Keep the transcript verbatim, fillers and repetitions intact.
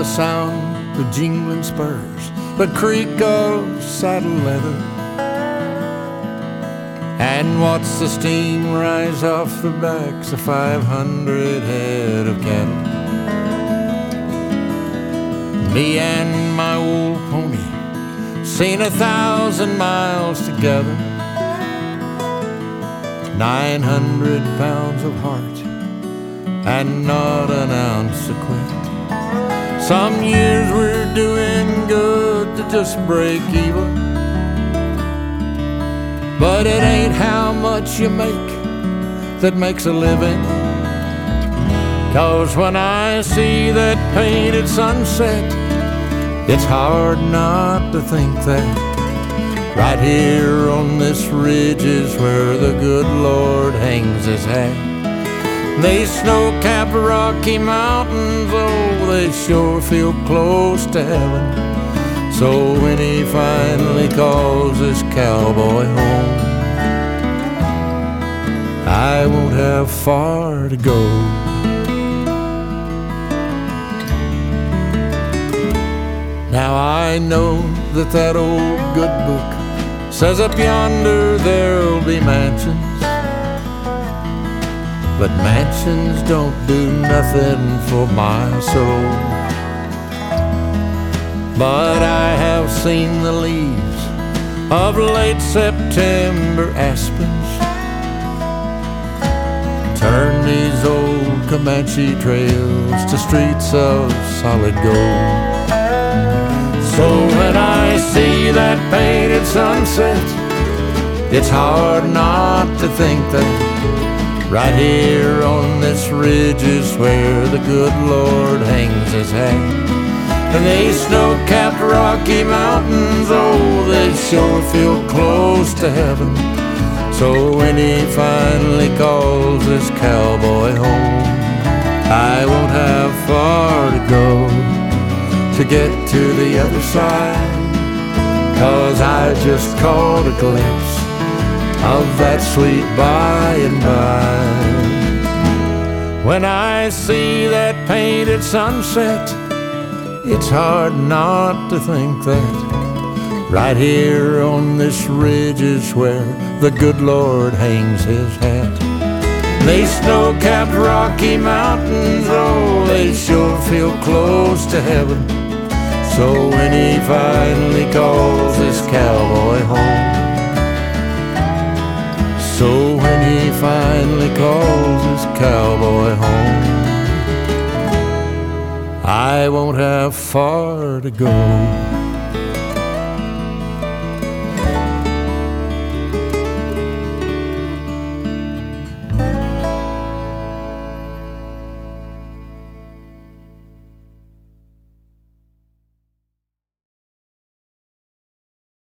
sound of jingling spurs, the creak of saddle leather, and watch the steam rise off the backs of five hundred head of cattle. Me and my old pony seen a thousand miles together, nine hundred pounds of heart and not an ounce of quit. Some years we're doing good to just break even, but it ain't how much you make that makes a living. 'Cause when I see that painted sunset, it's hard not to think that right here on this ridge is where the good Lord hangs his hat. These snow-capped Rocky Mountains, oh, they sure feel close to heaven. So when he finally calls this cowboy home, I won't have far to go. Now I know that that old good book says up yonder there'll be mansions, but mansions don't do nothing for my soul. But I have seen the leaves of late September aspens turn these old Comanche trails to streets of solid gold. So when I see that painted sunset, it's hard not to think that right here on this ridge is where the good Lord hangs his hat. And these snow-capped Rocky Mountains, oh, they sure feel close to heaven. So when he finally calls this cowboy home, I won't have far to go to get to the other side, 'cause I just caught a glimpse of that sweet by and by. When I see that painted sunset, it's hard not to think that right here on this ridge is where the good Lord hangs his hat. These snow-capped Rocky Mountains, oh, they sure feel close to heaven. So when he finally calls this cowboy home, so when he finally calls this cowboy home, I won't have far to go.